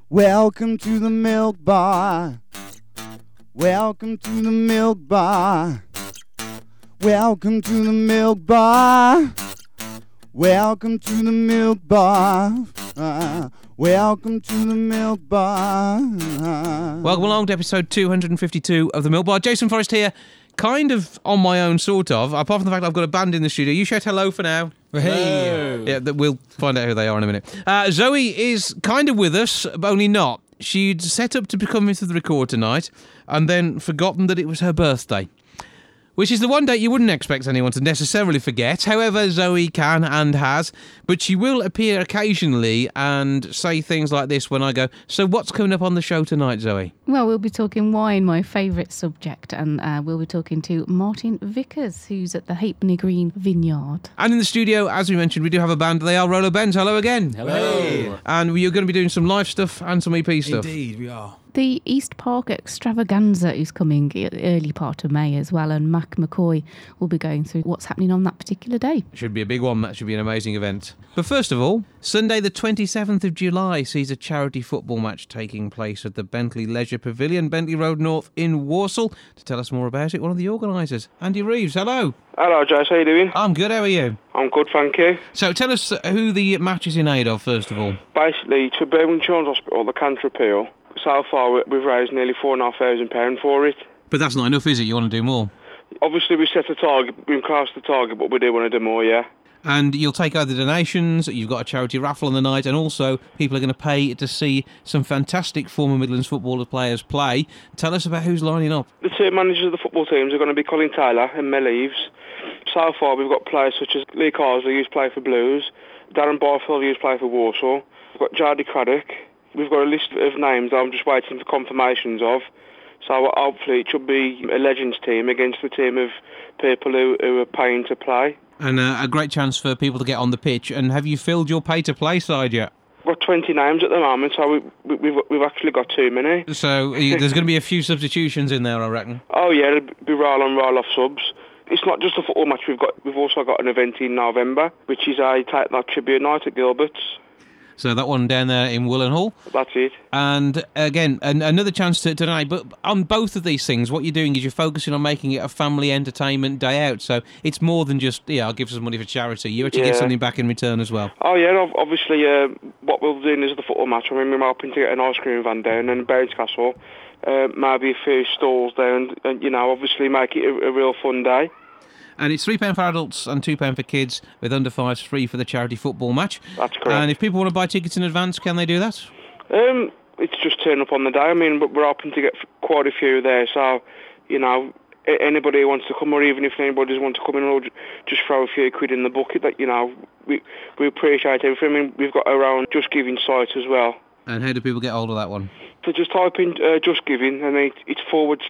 Welcome to the Milk Bar. Welcome to the Milk Bar. Welcome to the Milk Bar. Welcome to the Milk Bar. Welcome to the Milk Bar. Welcome along to episode 252 of the Milk Bar. Jason Forrest here, kind of on my own, sort of. Apart from the fact I've got a band in the studio. You shout hello for now. Hey. Yeah, we'll find out who they are in a minute. Zoe is kind of with us, but only not. She'd set up to come into the record tonight and then forgotten that it was her birthday, which is the one date you wouldn't expect anyone to necessarily forget. However, Zoe can and has, but she will appear occasionally and say things like this when I go, so what's coming up on the show tonight, Zoe? Well, we'll be talking wine, my favourite subject, and we'll be talking to Martin Vickers, who's at the Halfpenny Green Vineyard. And in the studio, as we mentioned, we do have a band. They are Rolo Benz. Hello again. Hello. And you're going to be doing some live stuff and some EP stuff. Indeed, we are. The East Park Extravaganza is coming early part of May as well, and Mac McCoy will be going through what's happening on that particular day. Should be a big one. That should be an amazing event. But first of all, Sunday the 27th of July sees a charity football match taking place at the Bentley Leisure Pavilion, Bentley Road North in Walsall. To tell us more about it, one of the organisers, Andy Reeves. Hello. Hello, Jess. How you doing? I'm good. How are you? I'm good, thank you. So tell us who the match is in aid of, first of all. Basically, to Birmingham Children's Hospital, the Cancer Appeal. So far, we've raised nearly £4,500 for it. But that's not enough, is it? You want to do more? Obviously, we set a target, we've crossed the target, but we do want to do more, yeah. And you'll take either donations, you've got a charity raffle on the night, and also people are going to pay to see some fantastic former Midlands football players play. Tell us about who's lining up. The two managers of the football teams are going to be Colin Taylor and Mel Eves. So far, we've got players such as Lee Carsley, who's played for Blues, Darren Barfield, who's played for Walsall. We've got Jardy Craddock. We've got a list of names I'm just waiting for confirmations of. So hopefully it should be a Legends team against the team of people who are paying to play. And a great chance for people to get on the pitch. And have you filled your pay-to-play side yet? We've got 20 names at the moment, so we've actually got too many. So there's going to be a few substitutions in there, I reckon. Oh yeah, it'll be roll-on, roll-off subs. It's not just a football match. We've also got an event in November, which is a Take That tribute night at Gilbert's. So that one down there in Willen Hall. That's it. And again, another chance to donate. But on both of these things, what you're doing is you're focusing on making it a family entertainment day out. So it's more than just, I'll give some money for charity. You actually get something back in return as well. Oh yeah, obviously what we'll do is the football match. I mean, we're hoping to get an ice cream van down and Barry's Castle, maybe a few stalls down, and obviously make it a real fun day. And it's £3 for adults and £2 for kids, with under fives free for the charity football match. That's correct. And if people want to buy tickets in advance, can they do that? It's just turn up on the day. I mean, we're hoping to get quite a few there. So, anybody who wants to come, or even if anybody doesn't want to come in, or just throw a few quid in the bucket. That we appreciate everything. I mean, we've got our own Just Giving site as well. And how do people get hold of that one? So just type in Just Giving, and it's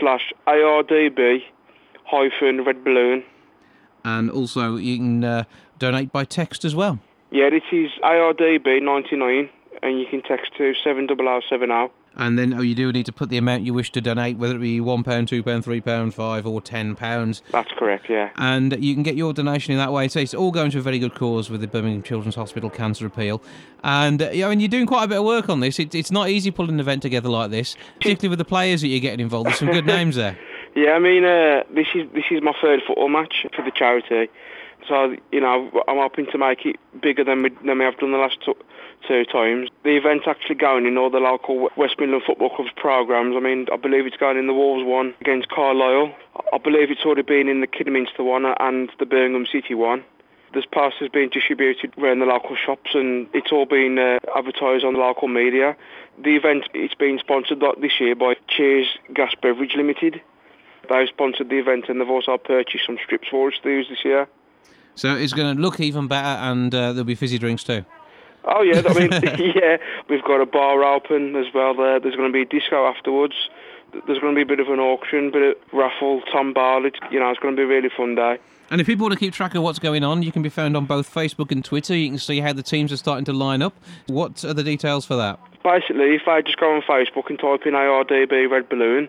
/ARDB-Red Balloon. And also, you can donate by text as well. Yeah, it is ARDB 99, and you can text to 70070. And then you do need to put the amount you wish to donate, whether it be £1, £2, £3, £5 or £10. That's correct, yeah. And you can get your donation in that way. So it's all going to a very good cause with the Birmingham Children's Hospital Cancer Appeal. And you're doing quite a bit of work on this. It's not easy pulling an event together like this, particularly with the players that you're getting involved. There's some good names there. Yeah, I mean, this is my third football match for the charity, so I'm hoping to make it bigger than we have done the last two times. The event's actually going in all the local West Midland Football Club's programmes. I mean, I believe it's going in the Wolves one against Carlisle. I believe it's already been in the Kidderminster one and the Birmingham City one. There's posters being distributed around the local shops, and it's all been advertised on the local media. The event, it's been sponsored this year by Cheers Gas Beverage Limited. They've sponsored the event, and they've also purchased some strips for us to use this year. So it's going to look even better, and there'll be fizzy drinks too. Oh yeah, I mean, yeah, we've got a bar open as well there. There's going to be a disco afterwards. There's going to be a bit of an auction, bit of raffle, tombola. It's going to be a really fun day. And if people want to keep track of what's going on, you can be found on both Facebook and Twitter. You can see how the teams are starting to line up. What are the details for that? Basically, if I just go on Facebook and type in ARDB Red Balloon,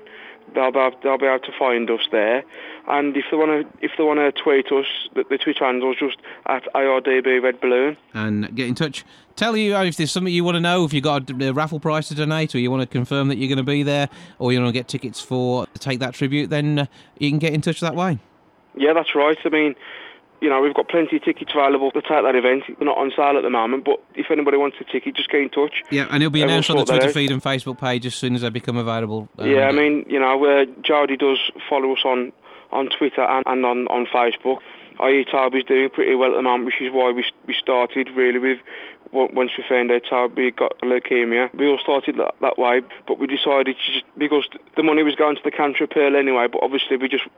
they'll be able to find us there. And if they want to tweet us, the Twitter handle's just at ARDB Red Balloon. And get in touch. Tell you if there's something you want to know, if you've got a raffle prize to donate, or you want to confirm that you're going to be there, or you want to get tickets to take that tribute, then you can get in touch that way. Yeah, that's right. I mean, we've got plenty of tickets available to take that event. They're not on sale at the moment, but if anybody wants a ticket, just get in touch. Yeah, and it'll be announced on the We'll sort Twitter that feed and Facebook page as soon as they become available. Yeah, I mean, Jody does follow us on Twitter and on Facebook. i.e. Toby's doing pretty well at the moment, which is why we started really with, once we found out Toby got leukemia. We all started that way, but we decided to just, because the money was going to the Cancer Appeal anyway, but obviously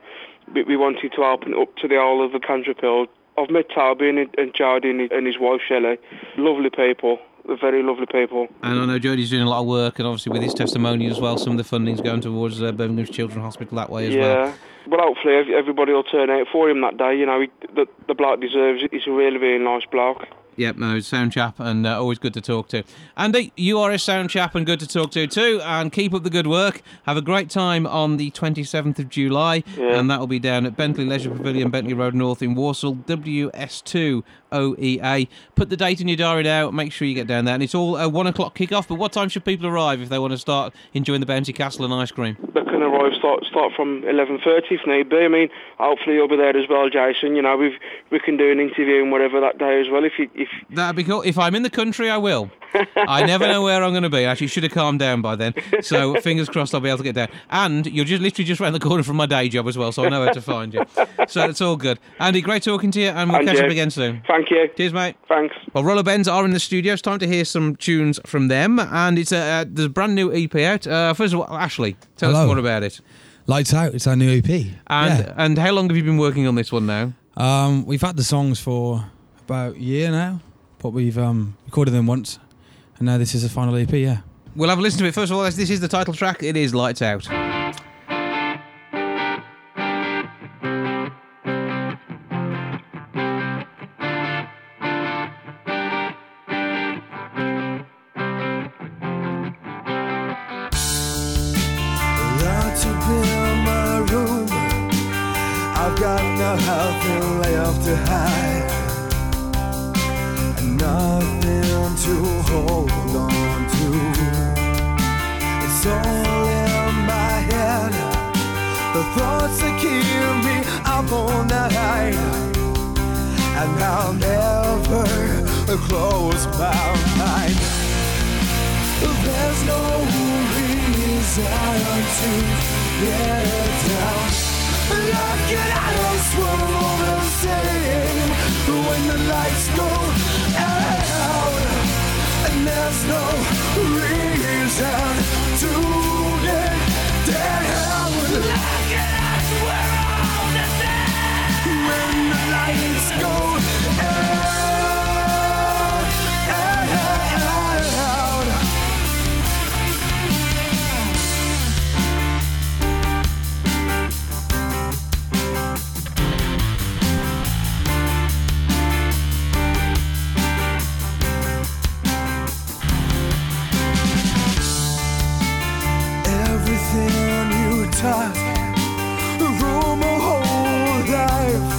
we wanted to open it up to the whole of the Cancer Appeal. I've met Toby and Jody and his wife Shelley. Lovely people. They're very lovely people. And I know Jody's doing a lot of work, and obviously with his testimony as well, some of the funding's going towards Birmingham Children's Hospital that way as well. Yeah. Well, hopefully everybody will turn out for him that day. The bloke deserves it. He's a really, really nice bloke. Yep, no, sound chap, and always good to talk to. Andy, you are a sound chap and good to talk to too, and keep up the good work. Have a great time on the 27th of July, and that will be down at Bentley Leisure Pavilion, Bentley Road North in Walsall, WS2 OEA. Put the date in your diary now, make sure you get down there, and it's all a 1 o'clock kick-off, but what time should people arrive if they want to start enjoying the Bouncy Castle and ice cream? They can arrive, start from 11:30 if need be. I mean, hopefully you'll be there as well, Jason. We can do an interview and whatever that day as well. If That'd be cool. If I'm in the country, I will. I never know where I'm going to be. Actually, should have calmed down by then. So fingers crossed I'll be able to get down. And you're literally just around the corner from my day job as well, so I know where to find you. So it's all good. Andy, great talking to you, and we'll catch up again soon. Thank you. Cheers, mate. Thanks. Well, Roller Bends are in the studio. It's time to hear some tunes from them, and it's there's a brand new EP out. First of all, Ashley, tell us more about it. Lights Out. It's our new EP. And how long have you been working on this one now? We've had the songs for about a year now, but we've recorded them once, and now this is the final EP. Yeah. We'll have a listen to it. First of all, this is the title track. It is Lights Out. Nothing left to hide, and nothing to hold on to. It's all in my head, the thoughts that keep me up all night, and I'll never close my mind. There's no reason to get down. Looking at us, we're all the same. When the lights go out, and there's no reason to get down. Looking at us, we're all the same. When the lights go out. From a whole life.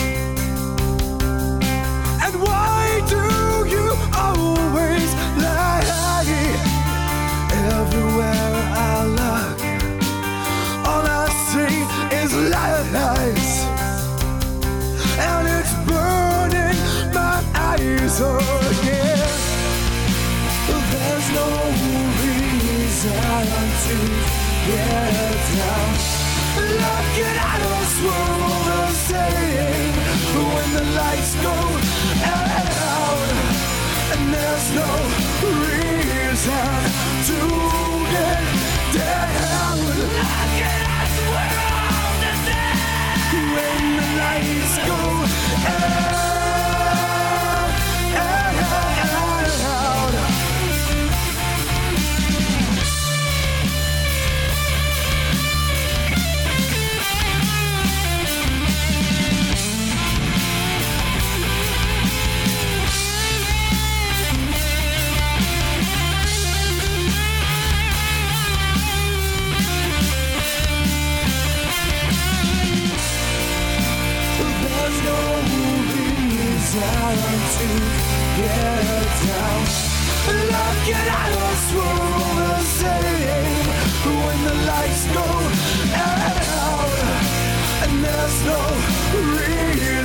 And why do you always lie? Everywhere I look, all I see is lies, and it's burning my eyes again. There's no reason to get down. Looking at us, we're all the same. When the lights go out, and there's no reason to get down. Looking at us, we're all the same. When the lights go out.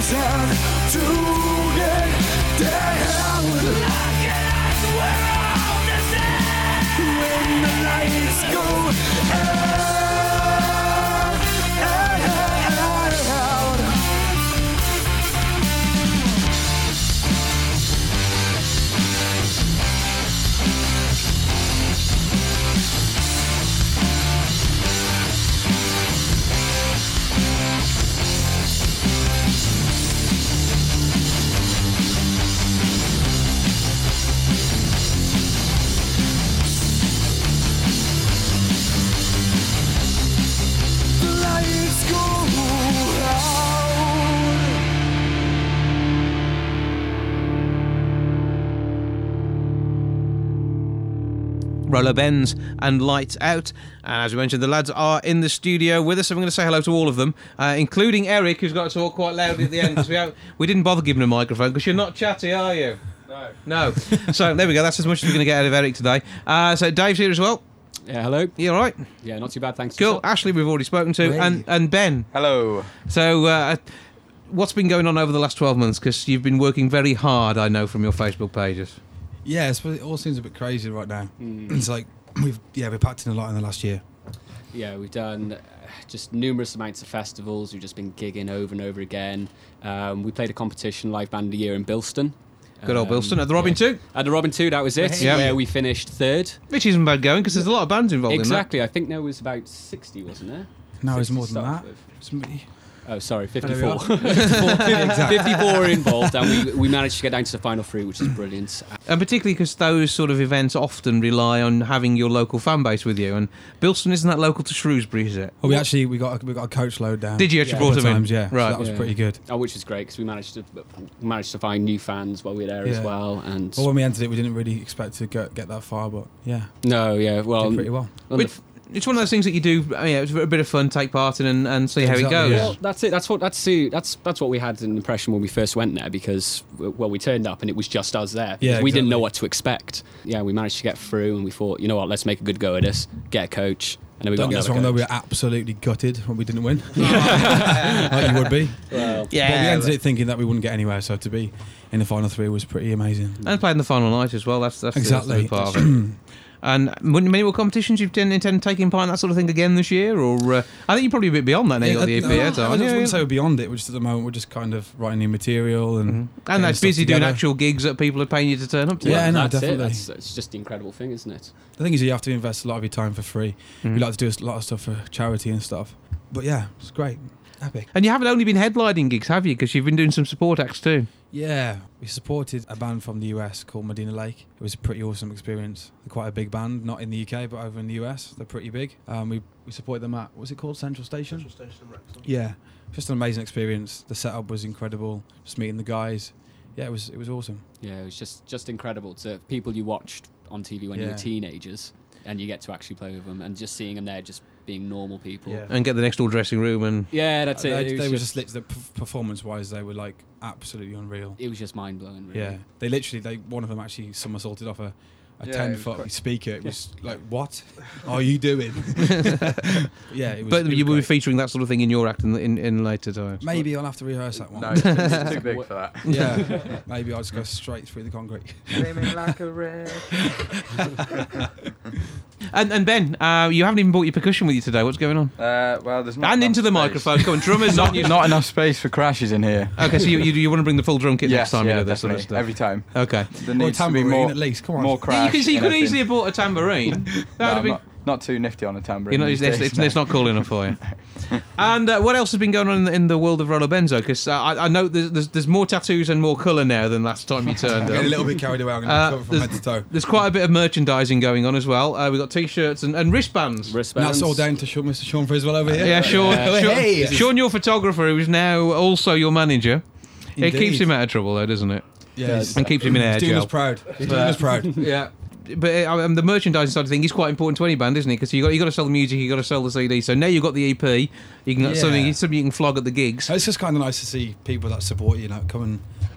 time to get down. When the lights go out. The lights go out. Roller Bends and Lights Out. And as we mentioned, the lads are in the studio with us. I'm going to say hello to all of them, including Eric, who's got to talk quite loudly at the end. 'Cause we didn't bother giving him a microphone because you're not chatty, are you? No. So there we go. That's as much as we're going to get out of Eric today. So Dave's here as well. Yeah, hello. You all right? Yeah, not too bad, thanks. Cool. Ashley, we've already spoken to, and Ben. Hello. So what's been going on over the last 12 months? Because you've been working very hard, I know, from your Facebook pages. Yeah, it all seems a bit crazy right now. It's like we've packed in a lot in the last year. Yeah, we've done just numerous amounts of festivals. We've just been gigging over and over again. We played a competition, Live Band of the Year in Bilston. Good old Bilston. At the Robin 2? At the Robin 2, that was it, Yeah. where we finished third. Which isn't bad going, because there's a lot of bands involved Exactly, I think there was about 60, wasn't there? No, it's 60 more than to that. start with. Oh, sorry, There we 54. are. 54 involved, and we managed to get down to the final three, which is brilliant. And particularly because those sort of events often rely on having your local fan base with you. And Bilston isn't that local to Shrewsbury, is it? Well, we got a coach load down. Did you actually Yeah. brought them in? times, yeah. Right. So that was Yeah. pretty good. Oh, which is great, because we managed to find new fans while we were there as Yeah. well. And Well, when we entered it, we didn't really expect to get that far, but yeah, no, yeah, well, did pretty well. on Which, it's one of those things that you do. I mean, it's a bit of fun, take part in, and see how it Exactly, goes. yeah. Well, that's it. That's what we had an impression when we first went there, because we turned up and it was just us there. Yeah, We didn't know exactly. what to expect. Yeah, we managed to get through, and we thought, you know what, let's make a good go at this. Get a coach, and then we Don't got get us another wrong, though, we coach. were absolutely gutted when we didn't win. Like you would be. Well, But we entered it thinking that we wouldn't get anywhere, so to be in the final three was pretty amazing. And playing the final night as well. That's Exactly. the big part of it. And many more competitions you've intend taking part in that sort of thing again this year, or I think you're probably a bit beyond that now. You got the EP heads I on. just wouldn't say we're beyond it. We're just at the moment we're just kind of writing new material and And getting that's stuff busy doing together. actual gigs that people are paying you to turn up to. Yeah, no, that's definitely. it. It's just the incredible thing, isn't it? The thing is, you have to invest a lot of your time for free. We like to do a lot of stuff for charity and stuff. But yeah, it's great, epic. And you haven't only been headlining gigs, have you? Because you've been doing some support acts too. Yeah, we supported a band from the US called Medina Lake. It was a pretty awesome experience. They're quite a big band, not in the UK, but over in the US. They're pretty big. We supported them at, what's it called, Central Station? Yeah, just an amazing experience. The setup was incredible. Just meeting the guys. Yeah, it was awesome. Yeah, it was just incredible to people you watched on TV when you were Yeah. teenagers, and you get to actually play with them, and just seeing them there, just being normal people. Yeah. And get the next door dressing room and Yeah, that's it. They It were was just lit- performance-wise, they were like absolutely unreal. it was just mind blowing. Really. Yeah, one of them actually somersaulted off a Yeah, 10-foot speaker. It was like, what are you doing? Yeah, it was. but it was you will be great. featuring that sort of thing in your act in later times. Maybe I'll have to rehearse that one. No, it's too big for that. Yeah, maybe I'll just go straight through the concrete. Flaming like a red. And Ben, you haven't even brought your percussion with you today. What's going on? Well, there's not And enough into the space. microphone. Come on, drummers. Not enough space for crashes in here. Okay, so you want to bring the full drum kit next Yes, time you yeah, do this sort of definitely. stuff. Every time. Okay. There Or a needs to be tambourine more, at least. Come on. more Yeah, crash. you in could everything. easily have bought a tambourine. No, That would I'm be. not too nifty on a tambourine. You know, these it's days, not cool enough for you. And what else has been going on in the world of Roller Benzo? Because I know there's more tattoos and more colour now than last time you I'm turned getting a up. little bit carried away. I'm going to cover from head to toe. There's quite a bit of merchandising going on as well. We've got T-shirts and wristbands. And Wristbands. that's all down to Mr. Sean Friswell over here. Yeah, Sean, Hey. Sean, your photographer, who is now also your manager. It Indeed. keeps him out of trouble, though, doesn't it? Yeah, And keeps him in air he's doing us gel. proud. He's doing us proud. Yeah. But the merchandising side of thing is quite important to any band, isn't it? Because you got to sell the music, you got to sell the CD. So now you've got the EP, you can Yeah. something you can flog at the gigs. It's just kind of nice to see people that support you, come and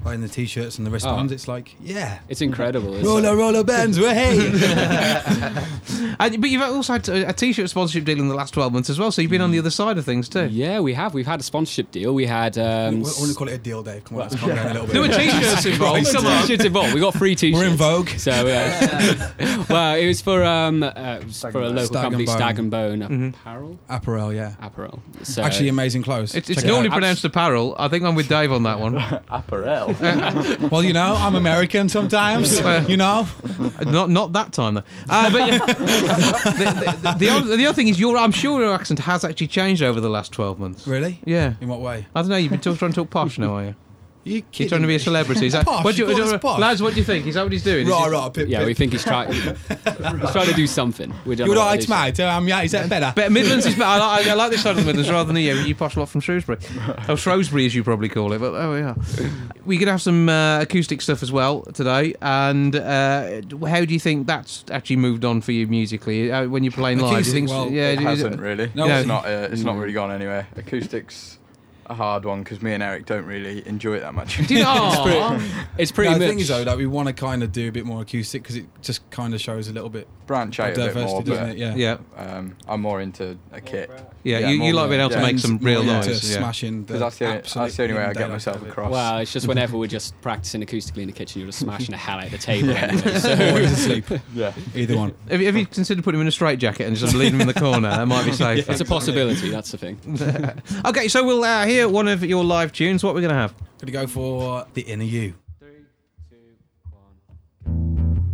wearing the t-shirts and the wristbands. It's like, yeah, It's incredible. Isn't roller bands, way. But you've also had a t-shirt sponsorship deal in the last 12 months as well, so you've been on the other side of things too. Yeah, we have. We've had a sponsorship deal. We had. I want to call it a deal, Dave. Come on, let's calm down a little bit. There were t-shirts involved. Come on. T-shirts involved. We got free t-shirts. We're in Vogue. So, well, it was for a local Stag company, and Bone. Stag and Bone Apparel. Apparel, yeah. Apparel. So, Actually, amazing clothes. It's Check it normally out. pronounced apparel. I think I'm with Dave on that one. Apparel. Well, you know, I'm American sometimes. You know. Not that time though. But yeah, the other thing is, I'm sure your accent has actually changed over the last 12 months. Really? Yeah. In what way? I don't know. You've been trying to talk posh now, are you? You You're trying to be a celebrity. Is that, Posh, what do you call us posh? lads, what do you think? Is that what he's doing? Is he- Right, pip, yeah, pip. we think he's trying. He's trying to do something. We don't You're know what right, it is. mate. Yeah, is that better? But Midlands is better. I like this side of the Midlands rather than you posh lot from Shrewsbury. Or Shrewsbury, as you probably call it. But there we are. We're going to have some acoustic stuff as well today. And how do you think that's actually moved on for you musically when you're playing live? Do you Acoustic, think? well, Yeah, It do you- hasn't really. No, It's not. It's not really gone anywhere. Acoustics a hard one because me and Eric don't really enjoy it that much. Do you know? It's pretty The much. thing is, though, that we want to kind of do a bit more acoustic because it just kind of shows a little bit Branch of out a bit diversity, more, doesn't but it? Yeah. Yeah. I'm more into a kit. Yeah, you like being able to yeah. make some real More noise. into Yeah. smashing the Because that's the only way I get myself across. Well, it's just whenever we're just practicing acoustically in the kitchen, you're just smashing the hell out of the table. Yeah. Anyway, so. Or he's asleep. Yeah. Either one. Have you considered putting him in a straitjacket and just leaving him in the corner? That might be safe. It's a possibility, that's the thing. Okay, so we'll hear one of your live tunes. What are we going to have? Gonna go for The Inner You. 3, 2, 1.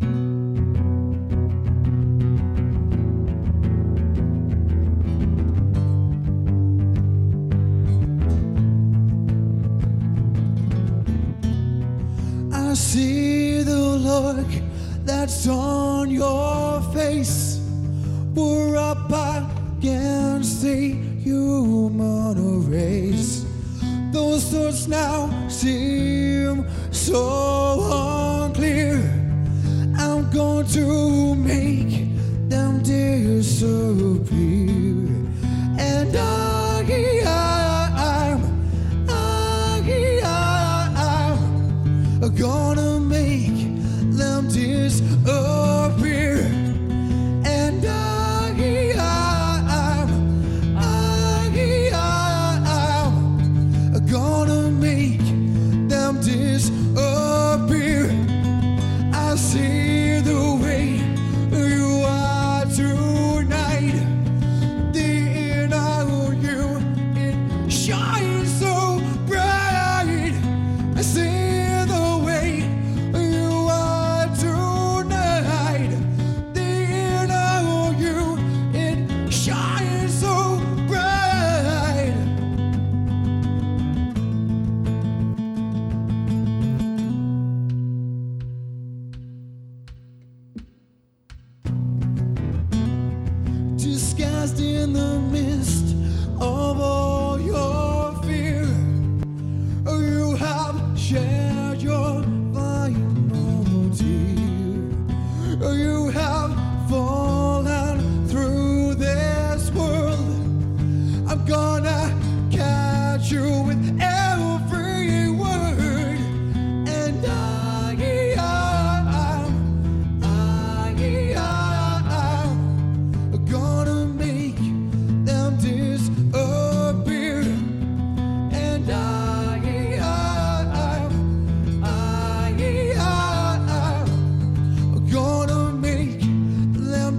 I see the look that's on your face. We're up against the human race. Those thoughts now seem so unclear. I'm going to make them disappear. And I'm gonna make them disappear. And I'm gonna make them disappear. I see the way you are tonight. The inner you, it shines so bright. I see the way you are tonight. The inner you, it shines so bright. Disguised in the mist of all your fear, you have shared your final tear. You have fallen through this world. I'm gonna catch you with every word. And I'm gonna make them disappear. And I'm gonna make them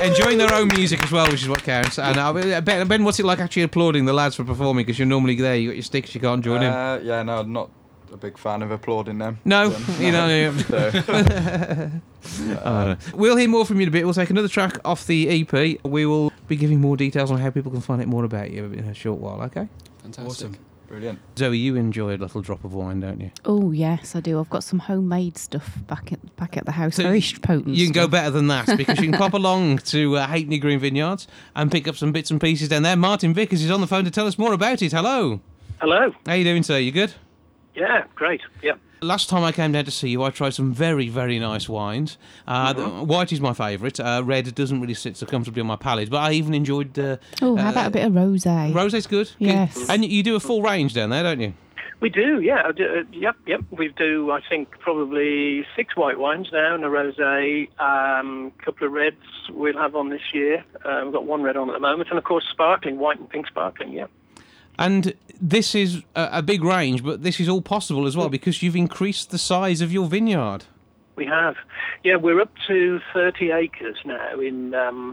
enjoying their own music as well, which is what counts. And Ben, what's it like actually applauding the lads for performing? Because you're normally there, you got your sticks, you can't join in. Yeah, no, not a big fan of applauding them. No, you know. We'll hear more from you in a bit. We'll take another track off the EP. We will be giving more details on how people can find out more about you in a short while, okay? Fantastic. Awesome. Brilliant. Zoe, you enjoy a little drop of wine, don't you? Oh yes, I do. I've got some homemade stuff back at the house. Very potent. You can go stuff. better than that because you can pop along to Halfpenny Green Vineyards and pick up some bits and pieces down there. Martin Vickers is on the phone to tell us more about it. Hello. Hello. How you doing, sir? You good? Yeah, great. Yeah. Last time I came down to see you, I tried some very, very nice wines. White is my favourite. Red doesn't really sit so comfortably on my palate, but I even enjoyed... how about a bit of rosé? Rosé's good? Yes. Good. And you do a full range down there, don't you? We do, yeah. Yep. We do, I think, probably 6 white wines now and a rosé, couple of reds we'll have on this year. We've got 1 red on at the moment, and of course sparkling, white and pink sparkling, yeah. And this is a big range, but this is all possible as well because you've increased the size of your vineyard. We have. Yeah, we're up to 30 acres now in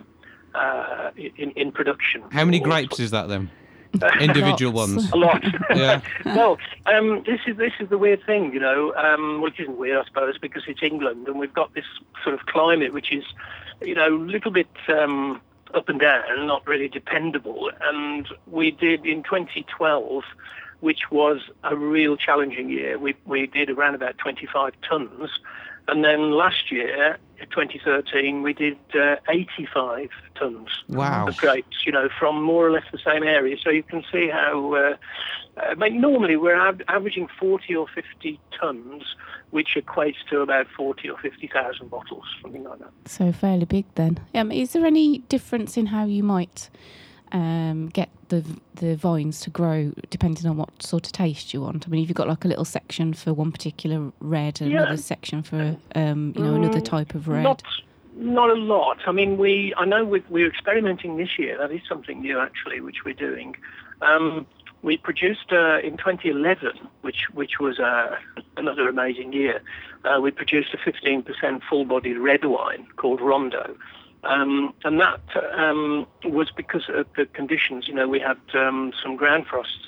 production. How many grapes is that then? Individual ones. A lot. Yeah. Well, this is the weird thing, you know. Well, it isn't weird, I suppose, because it's England and we've got this sort of climate which is, you know, a little bit up and down, not really dependable. And we did in 2012, which was a real challenging year. We did around about 25 tons. And then last year, 2013, we did 85 tons of grapes, you know, from more or less the same area. So you can see how, normally we're averaging 40 or 50 tons, which equates to about 40 or 50,000 bottles, something like that. So fairly big then. Is there any difference in how you might get the vines to grow depending on what sort of taste you want? I mean, have you got like a little section for one particular red and another section for another type of red? Not a lot. I mean, I know we're experimenting this year. That is something new actually, which we're doing. We produced in 2011, which was another amazing year. We produced a 15% full-bodied red wine called Rondo. And that was because of the conditions. You know, we had some ground frosts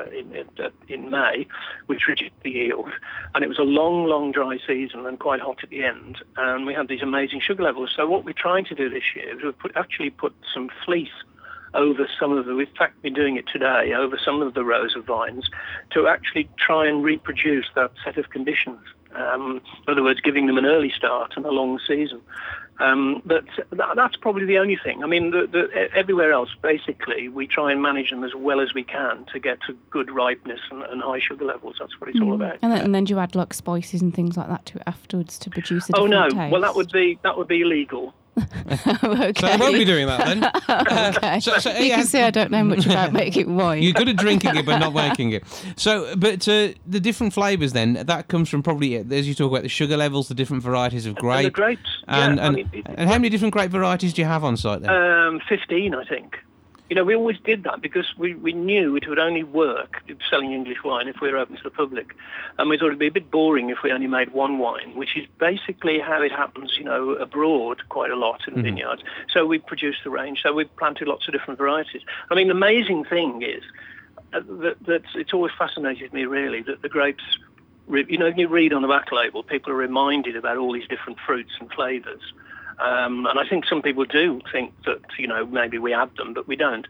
in May, which reduced the yield, and it was a long, long dry season and quite hot at the end. And we had these amazing sugar levels. So what we're trying to do this year is actually put some fleece over some of the, in fact we're doing it today, over some of the rows of vines to actually try and reproduce that set of conditions. In other words, giving them an early start and a long season. But that's probably the only thing. I mean, everywhere else, basically, we try and manage them as well as we can to get to good ripeness and high sugar levels. That's what it's all about. And then do you add like spices and things like that to it afterwards to produce a different taste? Well, that would be illegal. Okay. So I won't be doing that then. Okay. So, you can see I don't know much about making wine. You're good at drinking it, but not making it. So, but the different flavours then, that comes from probably, as you talk about the sugar levels, the different varieties of grape. And the grapes. And how many different grape varieties do you have on site then? 15, I think. You know, we always did that because we knew it would only work selling English wine if we were open to the public. And we thought it'd be a bit boring if we only made one wine, which is basically how it happens, you know, abroad quite a lot in vineyards. So we produced the range. So we planted lots of different varieties. I mean, the amazing thing is that it's always fascinated me, really, that the grapes, you know, you read on the back label, people are reminded about all these different fruits and flavours. And I think some people do think that, you know, maybe we add them, but we don't.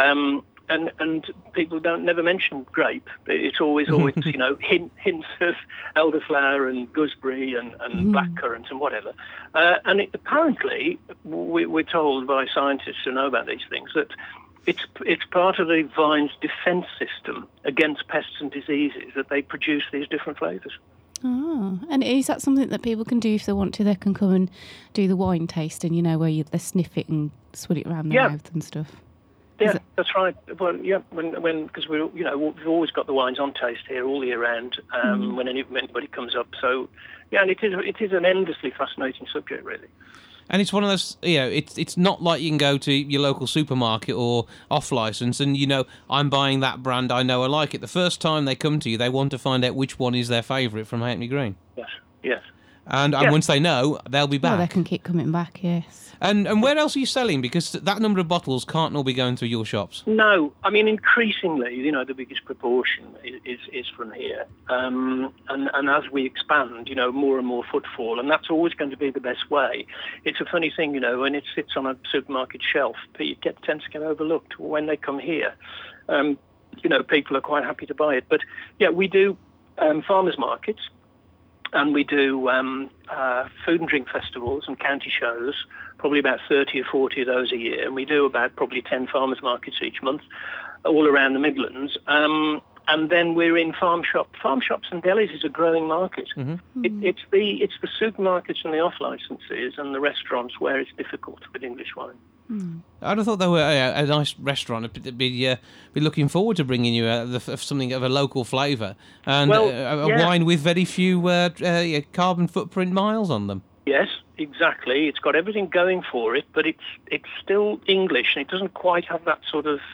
And people never mention grape. It's always you know, hints of elderflower and gooseberry and blackcurrant and whatever. And apparently, we're told by scientists who know about these things that it's part of the vine's defence system against pests and diseases that they produce these different flavours. Oh, and is that something that people can do if they want to? They can come and do the wine tasting, you know, where they sniff it and swirl it around their mouth and stuff. Yeah, that's right. Well, yeah, because we've always got the wines on taste here all year round when anybody comes up. So, yeah, and it is an endlessly fascinating subject, really. And it's one of those, you know, it's not like you can go to your local supermarket or off license and, you know, I'm buying that brand, I know I like it. The first time they come to you, they want to find out which one is their favourite from Halfpenny Green. Yes. And Yeah. once they know, they'll be Well, they back. can keep coming back, yes. And where else are you selling? Because that number of bottles can't all be going through your shops. No, I mean, increasingly, the biggest proportion is from here. And as we expand, more and more footfall, and that's always going to be the best way. It's a funny thing, when it sits on a supermarket shelf, it tends to get overlooked. When they come here, people are quite happy to buy it. But, yeah, we do farmers markets, and we do food and drink festivals and county shows, probably about 30 or 40 of those a year. And we do about probably 10 farmers markets each month, all around the Midlands. And then we're in farm shops. Farm shops and delis is a growing market. It's the supermarkets and the off licenses and the restaurants where it's difficult with English wine. I'd have thought they were a nice restaurant. Be looking forward to bringing you something of a local flavour and a wine with very few carbon footprint miles on them. Yes, exactly. It's got everything going for it, but it's still English, and it doesn't quite have that sort of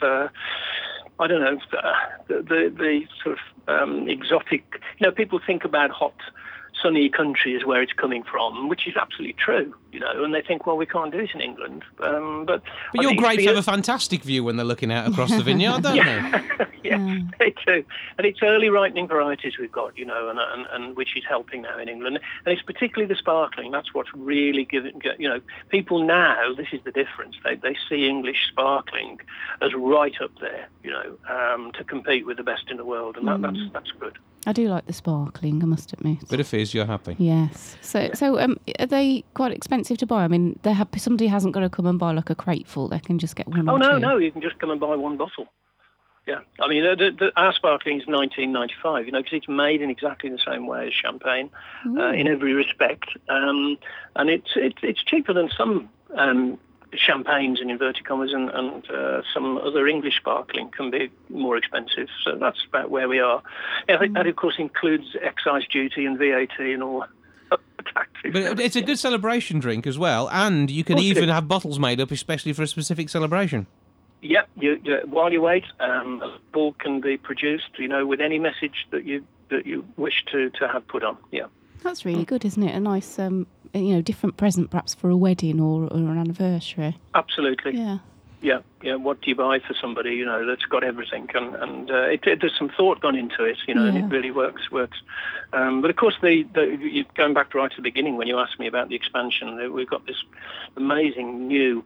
I don't know, the sort of exotic. People think about hot, sunny countries where it's coming from, which is absolutely true, and they think, well, we can't do it in England. But your grapes have a fantastic view when they're looking out across the vineyard, don't they? Yeah, they do. And it's early ripening varieties we've got, and which is helping now in England. And it's particularly the sparkling. That's what's really giving, people now, this is the difference. They see English sparkling as right up there, to compete with the best in the world. And that's good. I do like the sparkling, I must admit. Bit of fizz, you're happy. Yes. So are they quite expensive to buy? I mean, somebody hasn't got to come and buy like a crate full. They can just get one or two. No, you can just come and buy one bottle. Yeah, I mean, our sparkling is $19.95, because it's made in exactly the same way as champagne, in every respect, and it's cheaper than some champagnes in inverted commas, and some other English sparkling can be more expensive. So that's about where we are. Yeah, that of course includes excise duty and VAT and all. Taxes. But it's a good celebration drink as well, and you can even have bottles made up especially for a specific celebration. Yep. While you wait, a ball can be produced, with any message that you wish to have put on. Yeah. That's really good, isn't it? A nice, different present perhaps for a wedding or an anniversary. Absolutely. Yeah. Yeah. What do you buy for somebody, that's got everything, and there's some thought gone into it, and it really works. But of course, going back right to the beginning when you asked me about the expansion, we've got this amazing new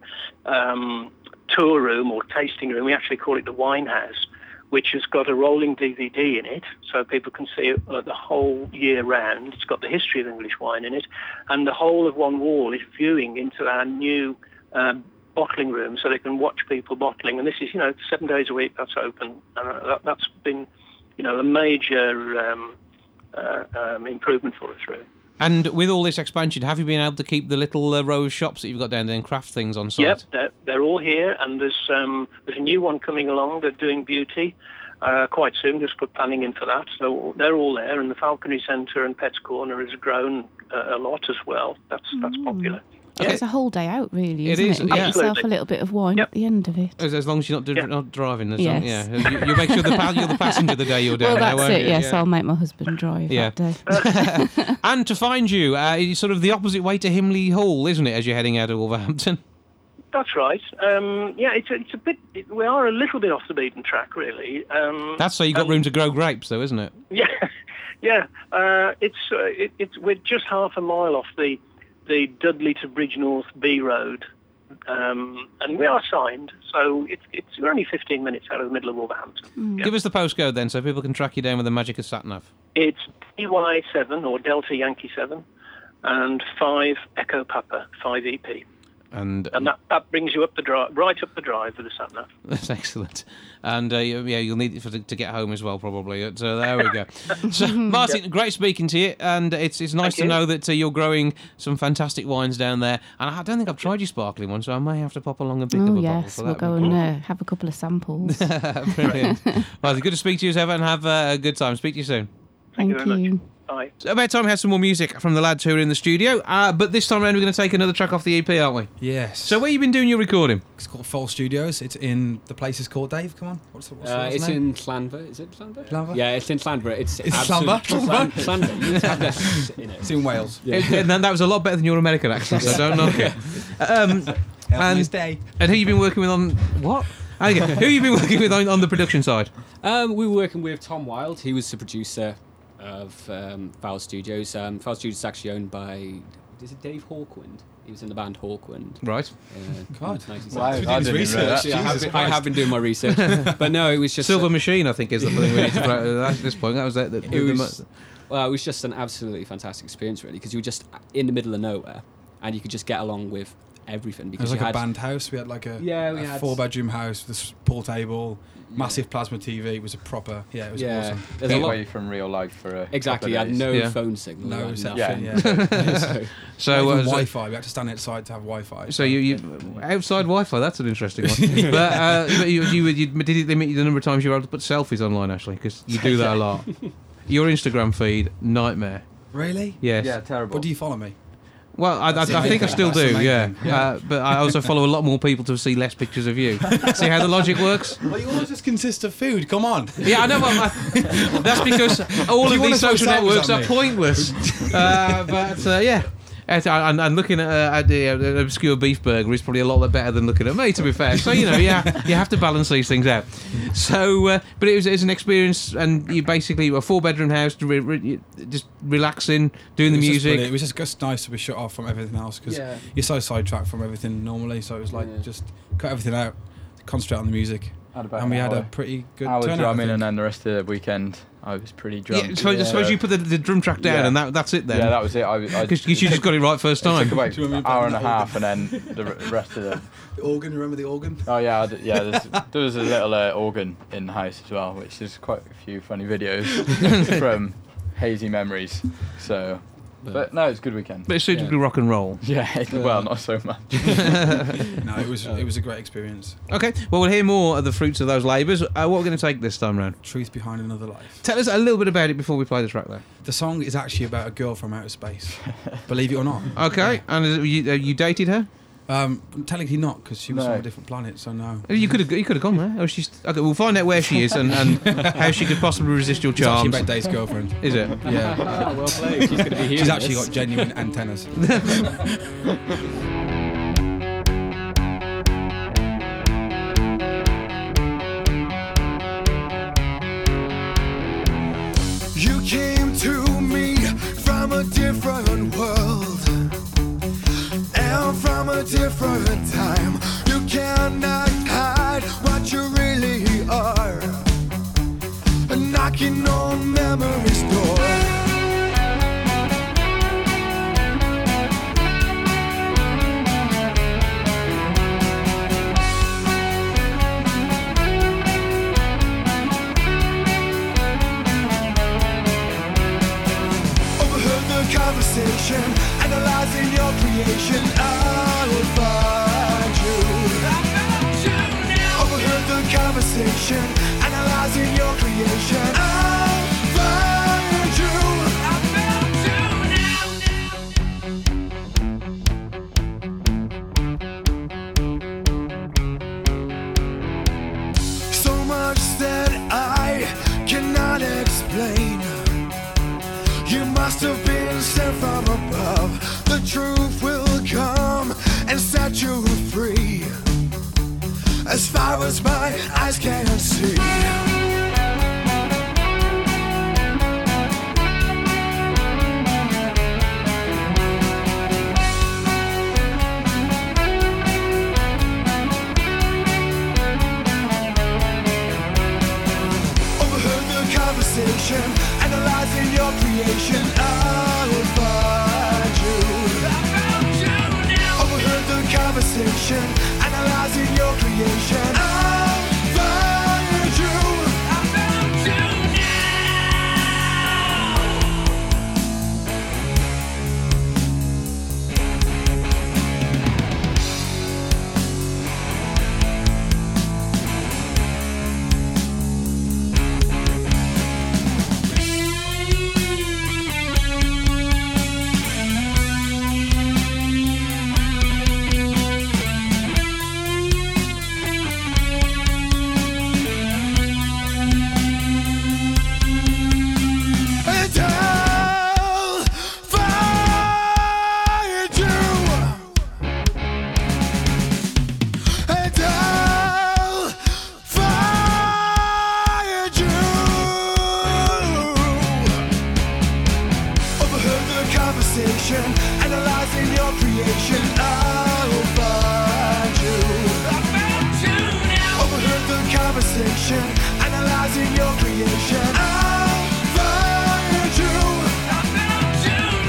tour room or tasting room. We actually call it the Wine House, which has got a rolling DVD in it, so people can see it the whole year round. It's got the history of English wine in it, and the whole of one wall is viewing into our new bottling room, so they can watch people bottling. And this is, 7 days a week that's open, and that's been, a major improvement for us, really. And with all this expansion, have you been able to keep the little row of shops that you've got down there and craft things on site? Yep, they're all here, and there's a new one coming along. They're doing beauty quite soon. Just put planning in for that. So they're all there, and the Falconry Centre and Pets Corner has grown a lot as well. That's popular. Okay. It's a whole day out, really, it isn't is, it? And get yeah. yourself a little bit of wine at the end of it. As long as you're not driving. Yes. You make sure you're the passenger the day you're down well, there, that's won't it, you? yes. I'll make my husband drive that day. And to find you, it's sort of the opposite way to Himley Hall, isn't it, as you're heading out of Wolverhampton? That's right. It's a bit. We are a little bit off the beaten track, really. That's so you've got room to grow grapes, though, isn't it? Yeah. We're just half a mile off the Dudley to Bridgnorth B Road, and we are signed, so we're only 15 minutes out of the middle of Wolverhampton. Give us the postcode then, so people can track you down with the magic of sat-nav. It's DY7 or Delta Yankee 7, and 5 Echo Papa 5 EP. And that brings you up the drive, right up the drive with the sat nav. That's excellent. And you'll need it to get home as well, probably. So there we go. So Martin, great speaking to you, and it's nice to know that you're growing some fantastic wines down there. And I don't think I've tried your sparkling one, so I may have to pop along and pick up a bottle. Yes, we'll go and have a couple of samples. Brilliant. Well, it's good to speak to you as ever, and have a good time. Speak to you soon. Thank you very much. Bye. It's about time we had some more music from the lads who are in the studio. But this time around, we're going to take another track off the EP, aren't we? Yes. So where you been doing your recording? It's called Fall Studios. It's in the place is called Dave. Come on. What's the It's name? in Llanfer. Is it Llanfer? Llanfer? Yeah, it's in Llanfer. It's Llanfer? Llanfer. You have to sit in it. It's in Wales. And that was a lot better than your American accent, so don't knock it. Day. And who you been working with on what? Okay, who you been working with on the production side? We were working with Tom Wilde. He was the producer of Foul Studios. Foul Studios is actually owned by, is it Dave Hawkwind? He was in the band Hawkwind. Right. God. 1970s. Well, I didn't even know that. I have been doing my research, but no, it was just Silver Machine, I think, is the thing we need to at this point. That was it. Well, it was just an absolutely fantastic experience, really, because you were just in the middle of nowhere, and you could just get along with everything. It Because was like you a had band house. We had like a, we a had 4-bedroom house with a pool table, massive plasma TV. It was a proper, it was awesome. There's a Get lot. away from real life for a Exactly, you couple had of no days. Yeah. phone signal, No you had reception, nothing. So, Not even so, Wi-Fi. We had to stand outside to have Wi-Fi. so you outside Wi-Fi. That's an interesting one. But you did it limit you the number of times you were able to put selfies online, actually, because you do that a lot. Your Instagram feed, nightmare. Really? Yes. Yeah, terrible. But do you follow me? Well, I think I still That's the do, main yeah. thing, yeah. But I also follow a lot more people to see less pictures of you. See how the logic works? Well, you always just consist of food. Come on. Yeah, I know. That's because all Do of you these wanna throw social selfies networks at are me? pointless. Yeah. And looking at the an obscure beef burger is probably a lot better than looking at me, to be fair. So, you have to balance these things out. So, but it was an experience, and you basically a 4-bedroom house, just relaxing, doing the It was just music. brilliant. It was just nice to be shut off from everything else because Yeah. you're so sidetracked from everything normally. So it was like just cut everything out, concentrate on the music, and we had a pretty good hour turnout. drumming, and then the rest of the weekend I was pretty drunk. Yeah, so I suppose you put the drum track down, Yeah. and that's it then. Yeah, that was it. Because you just got it right first It time. took about Do you remember an hour and playing a the half, and then the rest of the. The organ, remember the organ? Oh yeah, there was a little organ in the house as well, which is quite a few funny videos from hazy memories. So, but no, it's a good weekend. But it's suitably rock and roll. Yeah, well, not so much. No, it was a great experience. Okay, well, we'll hear more of the fruits of those labours. What we're going to take this time round? Truth behind another life. Tell us a little bit about it before we play the track, though. The song is actually about a girl from outer space. Believe it or not. Okay, and you dated her? Technically not, because she was No. from a different planet. So no. You could have gone there. Oh, she's okay. We'll find out where she is and how she could possibly resist your It's actually charms. about Dave's girlfriend. Is it? Yeah. Ah, well played. She's going to be here. She's actually got genuine antennas. You came to me from a different world and from a different time. You cannot hide what you really are, knocking on memory's door. Overheard the conversation, analyzing your creation. I will find you. Overheard the conversation, analyzing your creation. I'll find you. So much that I cannot explain. You must have been sent from above. The truth will come and set you free, as far as my eyes can see. Overheard the conversation, analyzing your creation. I will find you. Overheard the conversation, analyzing your creation. I'll find you. conversation, analyzing your creation. I'll find you. I found you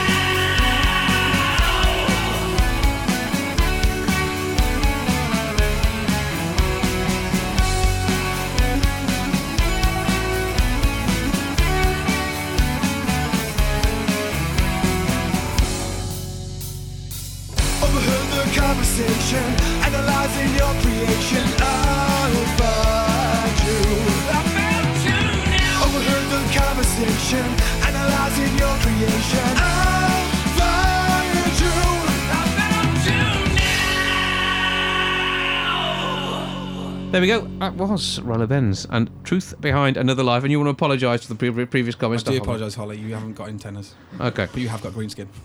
conversation, analyzing your creation. I'll find you. I found you now. Overheard the conversation, analyzing your creation. I'll find you. I found you now. There we go. That was Roller Benz and Truth Behind Another Life. And you want to apologise for the previous comments? I do apologise, Holly. You haven't got antennas. Okay. But you have got green skin.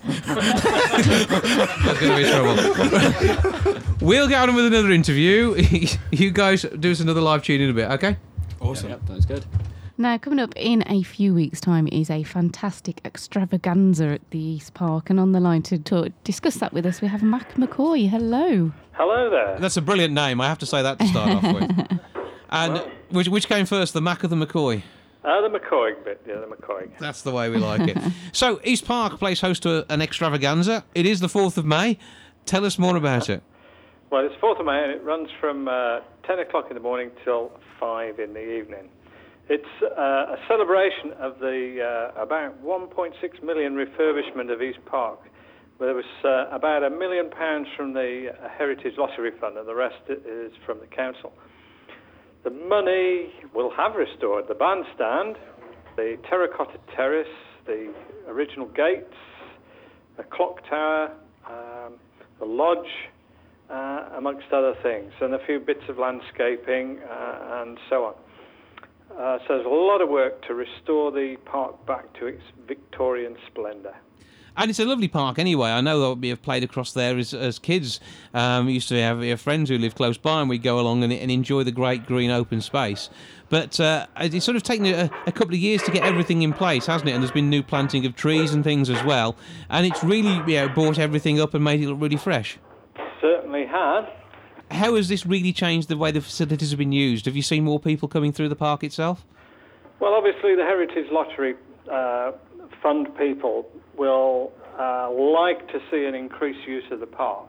That's going to be trouble. We'll get on with another interview. You guys do us another live tune in a bit, okay? Awesome. Yep, that's good. Now, coming up in a few weeks' time is a fantastic extravaganza at the East Park. And on the line to discuss that with us, we have Mac McCoy. Hello. Hello there. That's a brilliant name. I have to say that to start off with. And which came first, the Mac or the McCoy? The McCoy bit, yeah, the McCoy. That's the way we like it. So, East Park plays host to an extravaganza. It is the 4th of May. Tell us more about it. Well, it's 4th of May and it runs from 10 o'clock in the morning till 5 in the evening. It's a celebration of the about 1.6 million refurbishment of East Park. There was about £1 million from the Heritage Lottery Fund and the rest is from the council. The money will have restored the bandstand, the terracotta terrace, the original gates, the clock tower, the lodge, amongst other things, and a few bits of landscaping and so on. So there's a lot of work to restore the park back to its Victorian splendour. And it's a lovely park anyway. I know that we have played across there as kids. We used to have friends who lived close by and we'd go along and enjoy the great green open space. But it's sort of taken a couple of years to get everything in place, hasn't it? And there's been new planting of trees and things as well. And it's really brought everything up and made it look really fresh. Certainly has. How has this really changed the way the facilities have been used? Have you seen more people coming through the park itself? Well, obviously the Heritage Lottery Fund people will like to see an increased use of the park.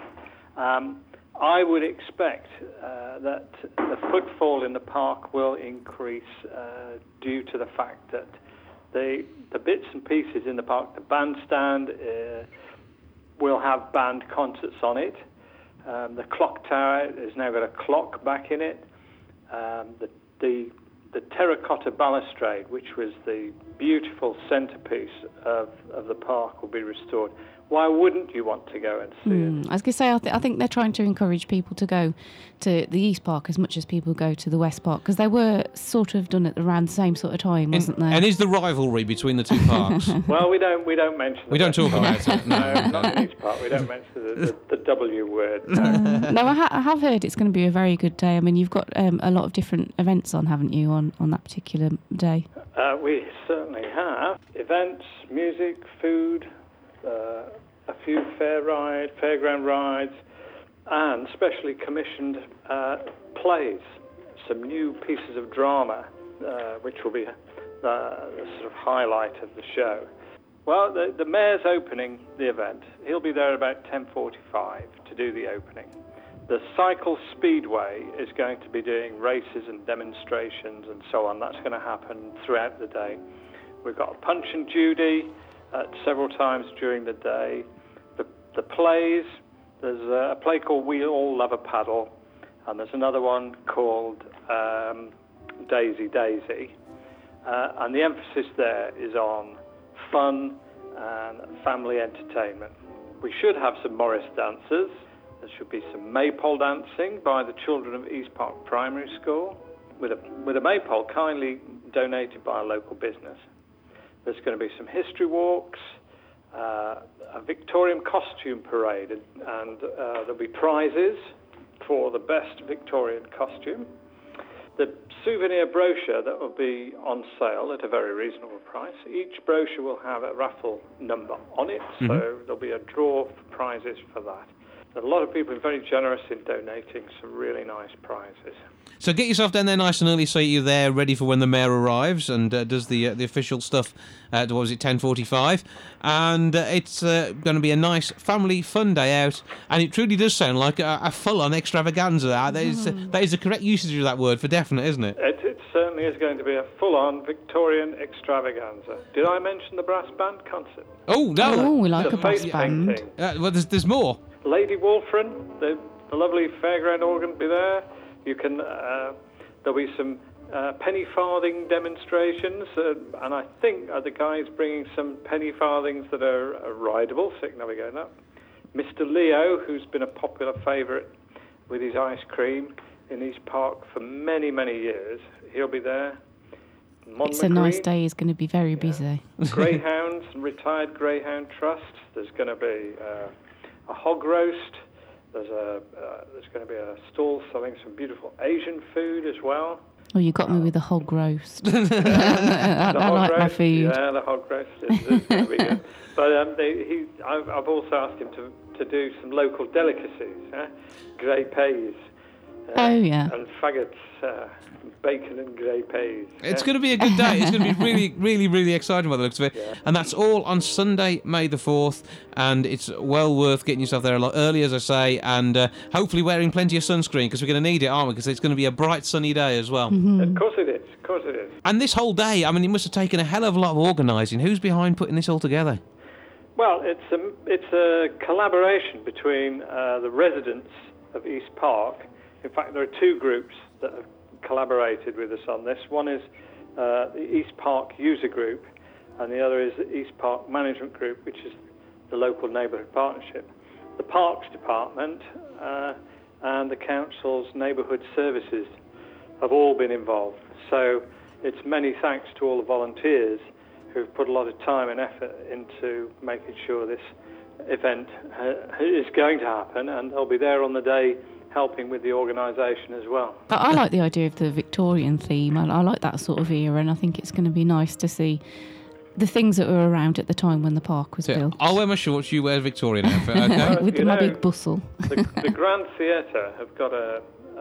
I would expect that the footfall in the park will increase due to the fact that the bits and pieces in the park, the bandstand will have band concerts on it. The clock tower has now got a clock back in it. The terracotta balustrade, which was the beautiful centrepiece of the park, will be restored. Why wouldn't you want to go and see it? I was going to say, I think they're trying to encourage people to go to the East Park as much as people go to the West Park, because they were sort of done at around the same sort of time, wasn't they? And is the rivalry between the two parks? Well, we don't mention. We don't talk about it. No, not in East Park. We don't mention the W word. No, no, I have heard it's going to be a very good day. I mean, you've got a lot of different events on, haven't you, on that particular day? We certainly have events, music, food. A few fairground rides, and specially commissioned plays, some new pieces of drama, which will be the sort of highlight of the show. Well, the mayor's opening the event. He'll be there about 10:45 to do the opening. The Cycle Speedway is going to be doing races and demonstrations and so on. That's going to happen throughout the day. We've got Punch and Judy several times during the day. The plays, there's a play called We All Love a Paddle, and there's another one called Daisy Daisy. And the emphasis there is on fun and family entertainment. We should have some Morris dancers. There should be some maypole dancing by the children of East Park Primary School, with a maypole kindly donated by a local business. There's going to be some history walks, a Victorian costume parade, and there'll be prizes for the best Victorian costume. The souvenir brochure that will be on sale at a very reasonable price. Each brochure will have a raffle number on it, so there'll be a draw for prizes for that. a lot of people are very generous in donating some really nice prizes. So get yourself down there nice and early so you're there ready for when the mayor arrives and does the official stuff at, 10:45. And it's going to be a nice family fun day out. And it truly does sound like a full-on extravaganza. That is the correct usage of that word for definite, isn't it? It certainly is going to be a full-on Victorian extravaganza. Did I mention the brass band concert? Oh, no. Oh, we like The a brass face band. painting. Well, there's more. Lady Wolfram, the lovely fairground organ will be there. You can, there'll be some penny farthing demonstrations, and I think the guy's bringing some penny farthings that are rideable, so you can navigate that. Mr. Leo, who's been a popular favourite with his ice cream in East Park for many, many years, he'll be there. It's a nice day. It's going to be very busy. Greyhounds, Retired Greyhound Trust. There's going to be a hog roast. There's going to be a stall selling some beautiful Asian food as well. Oh, you got me with the hog roast. I like my food. Yeah, the hog roast is going to be good. But I've also asked him to do some local delicacies, grey peas. Oh, yeah. And faggots, bacon and grey peas. It's going to be a good day. It's going to be really, really, really exciting by the looks of it. Yeah. And that's all on Sunday, May the 4th. And it's well worth getting yourself there a lot early, as I say, and hopefully wearing plenty of sunscreen, because we're going to need it, aren't we? Because it's going to be a bright, sunny day as well. Mm-hmm. Of course it is. Of course it is. And this whole day, I mean, it must have taken a hell of a lot of organising. Who's behind putting this all together? Well, it's a collaboration between the residents of East Park. In fact, there are two groups that have collaborated with us on this. One is the East Park User Group, and the other is the East Park Management Group, which is the local neighbourhood partnership. The Parks Department and the Council's Neighbourhood Services have all been involved. So it's many thanks to all the volunteers who've put a lot of time and effort into making sure this event is going to happen, and they'll be there on the day helping with the organisation as well. I like the idea of the Victorian theme. I like that sort of era, and I think it's going to be nice to see the things that were around at the time when the park was built. I'll wear my shorts, you wear a Victorian outfit, okay? With my big bustle. The Grand Theatre have got a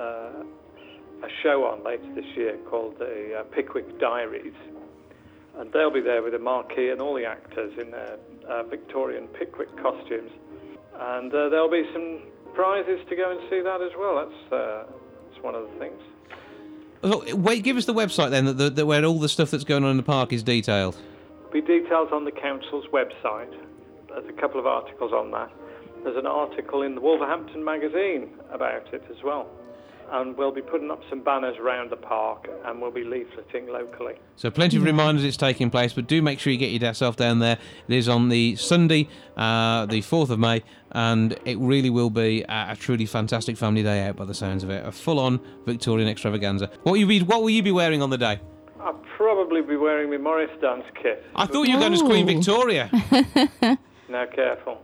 show on later this year called the Pickwick Diaries, and they'll be there with the marquee and all the actors in their Victorian Pickwick costumes, and there'll be some prizes to go and see that as well. That's one of the things. So, wait, give us the website then, where all the stuff that's going on in the park is detailed. There'll be details on the council's website. There's a couple of articles on that. There's an article in the Wolverhampton magazine about it as well. And we'll be putting up some banners around the park, and we'll be leafleting locally. So plenty of reminders it's taking place, but do make sure you get yourself down there. It is on the Sunday, the 4th of May, and it really will be a truly fantastic family day out by the sounds of it. A full-on Victorian extravaganza. What will you be wearing on the day? I'll probably be wearing my Morris dance kit. I thought you were going as Queen Victoria. Now, careful.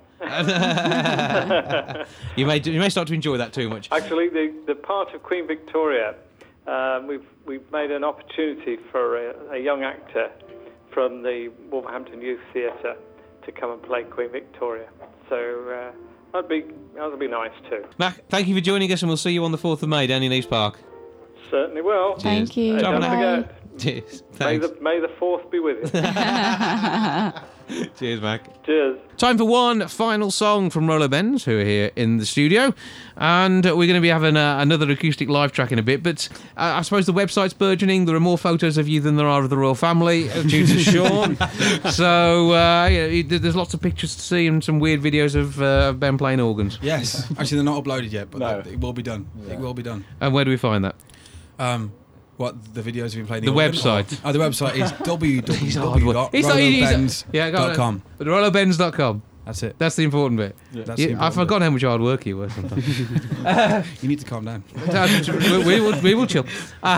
You may start to enjoy that too much. Actually, the part of Queen Victoria, we've made an opportunity for a young actor from the Wolverhampton Youth Theatre to come and play Queen Victoria. So that'll be nice too. Mac, thank you for joining us, and we'll see you on the 4th of May down in East Park. Certainly will. Thank you. Don't forget. Cheers. May Thanks. the 4th be with you. Cheers, Mac. Cheers. Time for one final song from Roller Bends, who are here in the studio. And we're going to be having another acoustic live track in a bit. But I suppose the website's burgeoning. There are more photos of you than there are of the royal family, due to Sean. So there's lots of pictures to see and some weird videos of Ben playing organs. Yes. Actually, they're not uploaded yet, but No. it will be done. Yeah. It will be done. And where do we find that? What, the videos you've been playing? The website. Oh, the website is www.rollerbends.com. Rollerbends.com. That's it. That's the important bit. Yeah. That's the I've forgotten how much hard work you were sometimes. You need to calm down. we will chill.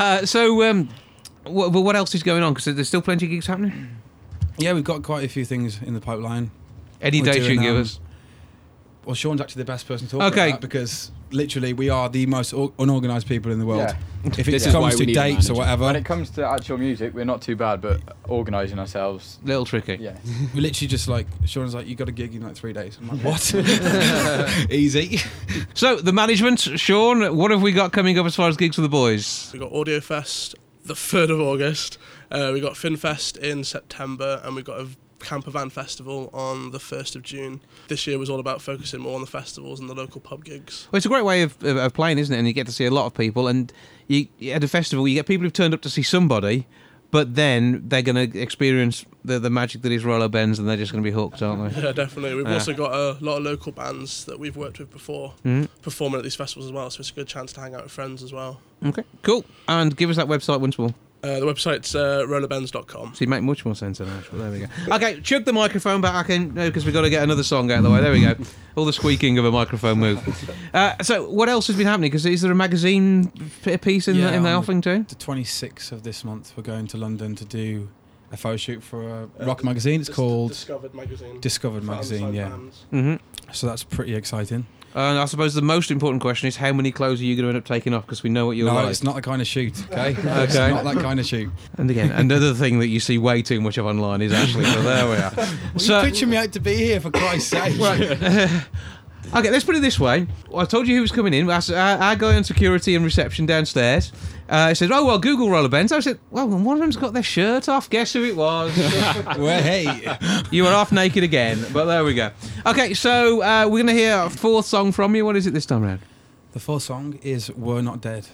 What else is going on? Because there's still plenty of gigs happening. Yeah, we've got quite a few things in the pipeline. Any We're dates you doing, can give us? Well, Sean's actually the best person to talk about that because literally we are the most unorganised people in the world. Yeah. If it comes to dates or whatever. When it comes to actual music, we're not too bad, but organising ourselves... Little tricky. Yeah. We literally just like, Sean's like, you got a gig in like 3 days. I'm like, what? Easy. So, the management, Sean, what have we got coming up as far as gigs for the boys? We've got Audio Fest the 3rd of August, we've got FinFest in September, and we've got a Camper Van Festival on the 1st of June. This year was all about focusing more on the festivals and the local pub gigs. Well, it's a great way of playing, isn't it? And you get to see a lot of people. And at a festival, you get people who've turned up to see somebody, but then they're going to experience the magic that is roller bends, and they're just going to be hooked, aren't they? Yeah, definitely. We've also got a lot of local bands that we've worked with before performing at these festivals as well, so it's a good chance to hang out with friends as well. Okay, cool. And give us that website once more. The website's rollerbends.com. So you make much more sense than that. There we go. Okay, chug the microphone back in because we've got to get another song out of the way. There we go. All the squeaking of a microphone move. So what else has been happening? Because is there a magazine piece in the offing too? The 26th of this month, we're going to London to do a photo shoot for a rock magazine. It's called Discovered Magazine. Discovered Magazine, yeah. Mm-hmm. So that's pretty exciting. And I suppose the most important question is how many clothes are you going to end up taking off? Because we know what you're like. No, it's not the kind of shoot, okay? Okay. It's not that kind of shoot. And again, another thing that you see way too much of online is Ashley. So there we are. You're pitching me out to be here, for Christ's sake. Right. Okay, let's put it this way. I told you who was coming in. Our guy on security and reception downstairs. He says, "Oh, well, Google roller bends." I said, "Well, one of them's got their shirt off. Guess who it was?" Well, hey. You are half naked again, but there we go. Okay, so we're going to hear a 4th song from you. What is it this time around? The 4th song is We're Not Dead.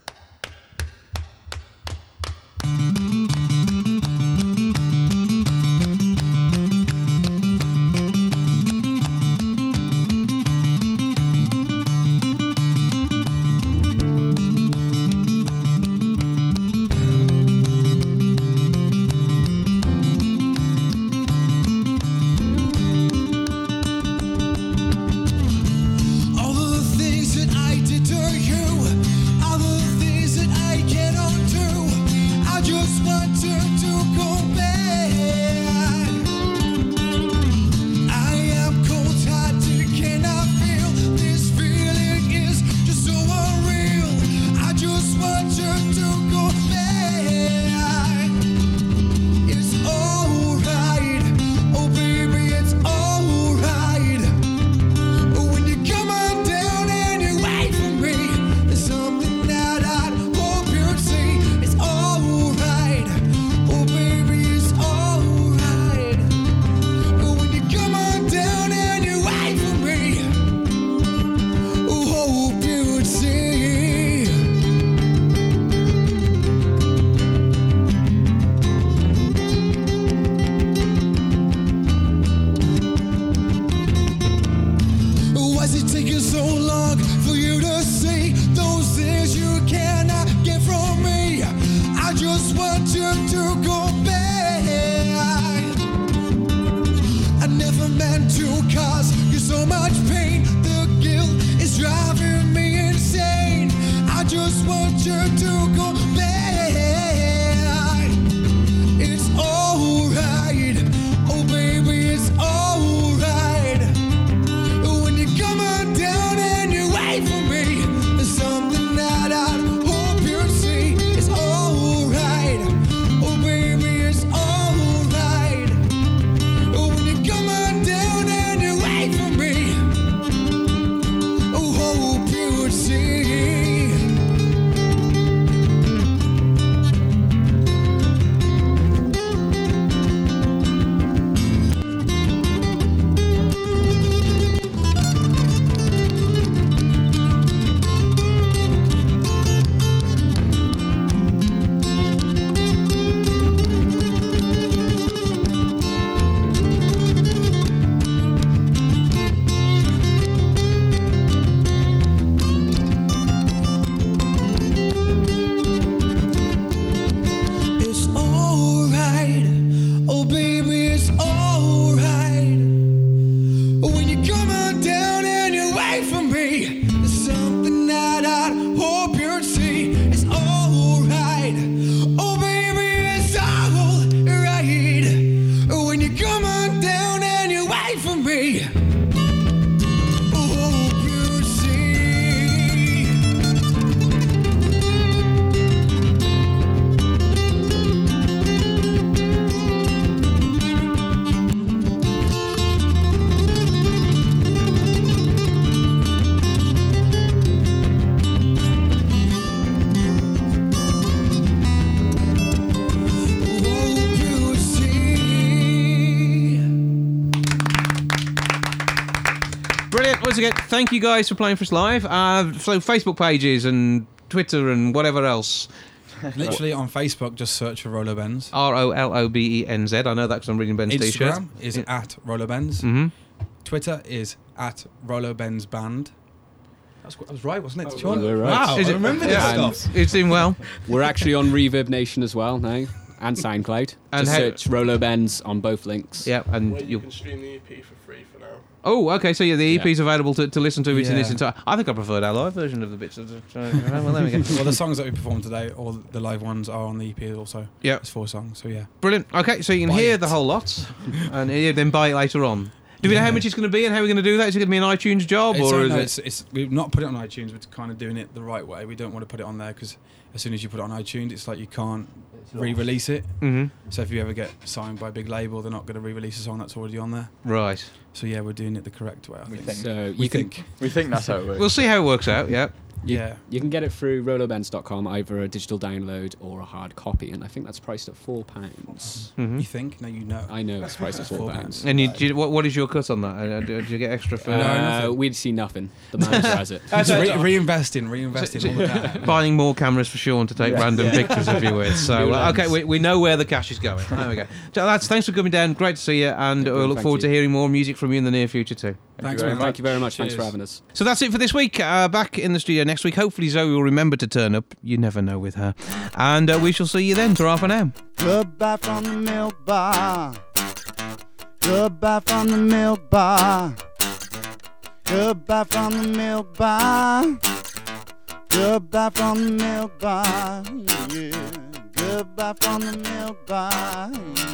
All the things that I did to you, all the things that I cannot do, I just want to go back. I am cold-hearted, cannot feel this feeling is just so unreal. I just want to go back. It's alright, oh baby, it's alright. When you come on down and you wait for me, there's something that I hope you'll see. It's alright, oh baby, it's alright. When you come on down and you wait for me, hope you'll see. Why is it taking so long for you to see those things you cannot get from me? I just want you to go back. I never meant to cause you so much pain. The guilt is driving me insane. I just want you to go back. It's alright, oh baby, it's alright. When you come on down and you wait for me, there's something that I hope you'll see. It's alright, oh baby, it's alright. When you come on down and you wait for me, hope you'll see. again, thank you guys for playing for us live. So Facebook pages and Twitter and whatever else. Literally on Facebook, just search for Rolo Benz. ROLOBENZ. I know that because I'm reading Ben's t-shirt. Instagram is at Rolo Benz. Mm-hmm. Twitter is at Rolo Benz Band. I was right, wasn't it, Sean? We're right. Wow, I remember this And stuff. It's doing well. We're actually on Reverb Nation as well now, and SoundCloud. And Just how- search Rolo Benz on both links. Yeah, and Where you can stream the EP for free for now. Oh, okay. So yeah, the EP's available to listen to it in Yeah. its entire. I think I preferred our live version of the bits. Well, there we go. Well, the songs that we performed today, all the live ones, are on the EP also. Yeah. It's 4 songs, so yeah. Brilliant. Okay, so you can Buy hear it. the whole lot, and then buy it later on. Do we know how much it's going to be and how we're going to do that? Is it going to be an iTunes job, or is it? It's we've not put it on iTunes. We're kind of doing it the right way. We don't want to put it on there because as soon as you put it on iTunes, it's like you can't re-release it. Mm-hmm. So if you ever get signed by a big label, they're not going to re-release a song that's already on there. Right. So yeah, we're doing it the correct way. I We think. think. So We you can, think. We think that's how it works. We'll see how it works out. Yeah. Yeah. you can get it through rolobenz.com, either a digital download or a hard copy, and I think that's priced at £4. Mm-hmm. You think? No, you know. I know it's priced at £4. And what is your cut on that? Do you get extra for nothing. We'd see nothing. The manager has it. It's reinvesting all the time. buying more cameras for Sean to take random pictures of you with? So okay, we know where the cash is going. There we go. So lads, thanks for coming down. Great to see you, and we'll look Thank forward you. to hearing more music from you in the near future too. Thanks, very man. Thank you very much. Thanks for Cheers. having us. So that's it for this week. Back in the studio next week. Hopefully Zoe will remember to turn up. You never know with her. And we shall see you then. Ta-ra for now. Goodbye from the milk bar. Goodbye from the milk bar. Goodbye from the milk bar. Goodbye from the milk bar. Yeah. Goodbye from the milk bar.